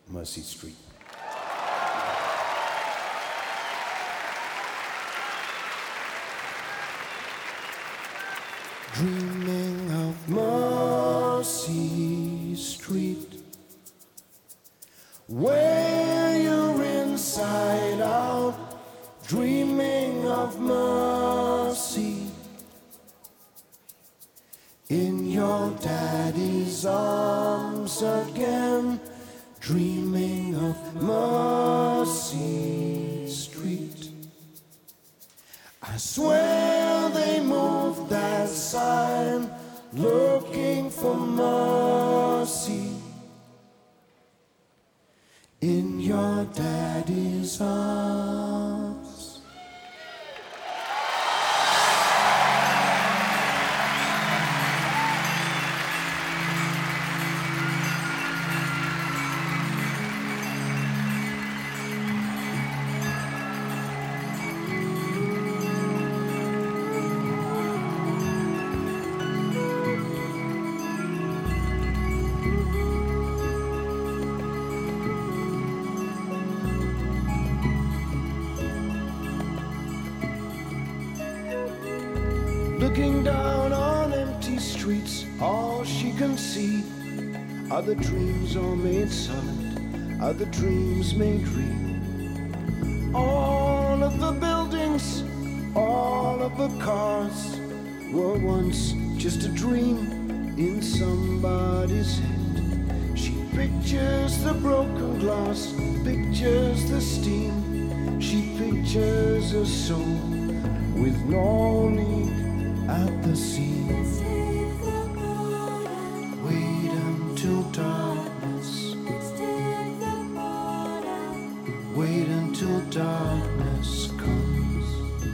Mercy Street. Dreaming of Mercy Street, where you're inside out, dreaming of mercy in your daddy's arms again, dreaming of Mercy Street. I swear they moved that sign looking for mercy in your daddy's arms. Looking down on empty streets, all she can see are the dreams all made solid, are the dreams made real. All of the buildings, all of the cars were once just a dream in somebody's head. She pictures the broken glass, pictures the steam. She pictures a soul with no leak at the seams. Wait until darkness. Wait until darkness comes.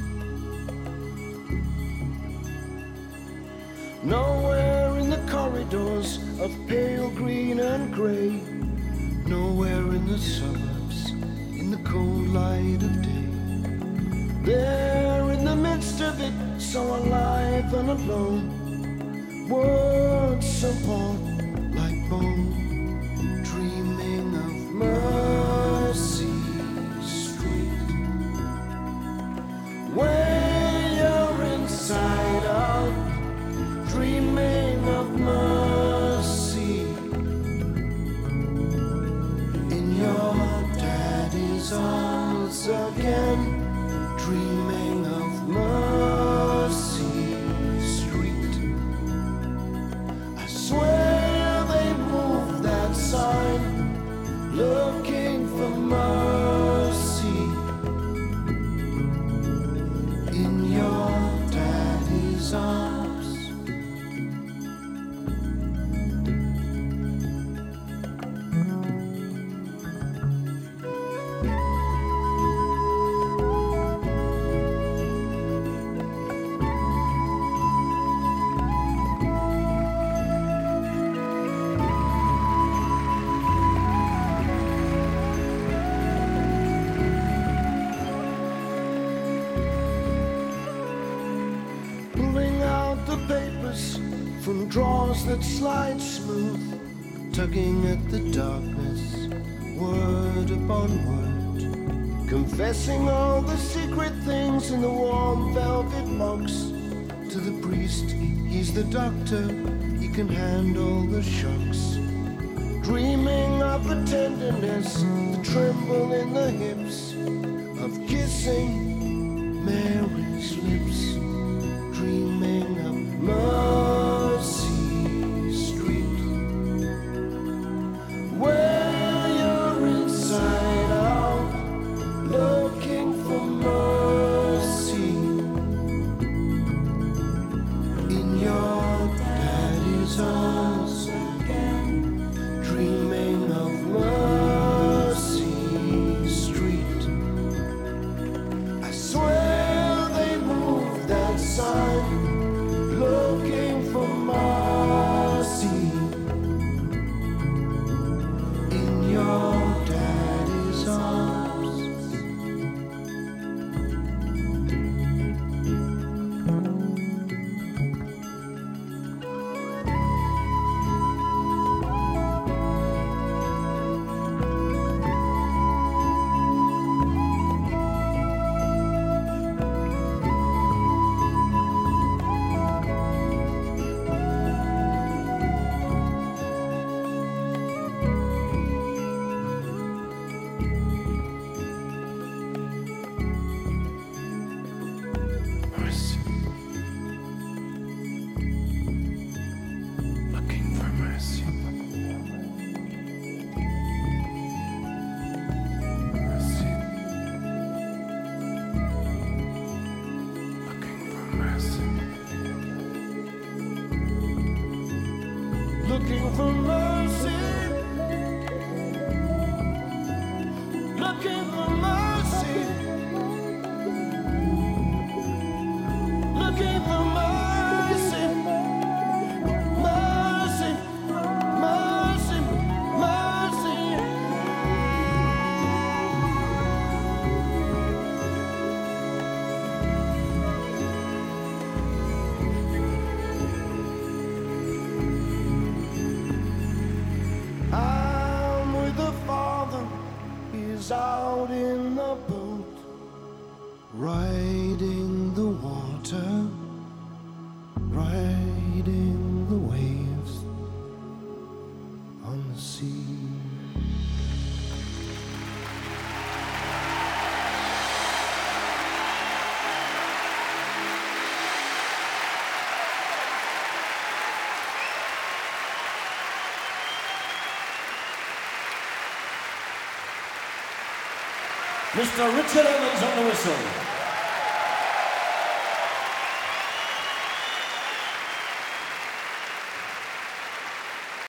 Nowhere in the corridors of pale green and grey, nowhere in the suburbs, in the cold light of day. There in the midst of it, so alive and alone, words simple like bone, dreaming of Mercy Street, where you're inside out, dreaming of mercy in your daddy's arms again, dreaming of Mercy Street. I swear they moved that sign looking for mercy in your daddy's arms. From drawers that slide smooth, tugging at the darkness, word upon word, confessing all the secret things in the warm velvet box. To the priest, he's the doctor, he can handle the shocks. Dreaming of the tenderness, the tremble in the hips, of kissing Mary's lips, dreaming of Mercy Street, where you're inside out, looking for mercy in your daddy's arms again, dreaming of Mercy Street. I swear they moved that looking for mercy, looking for mercy, looking for mercy, mercy, mercy, mercy. I'm with the Father, He's out in the boat, riding the water, riding the waves on the sea. Mr. Richard Evans on the whistle.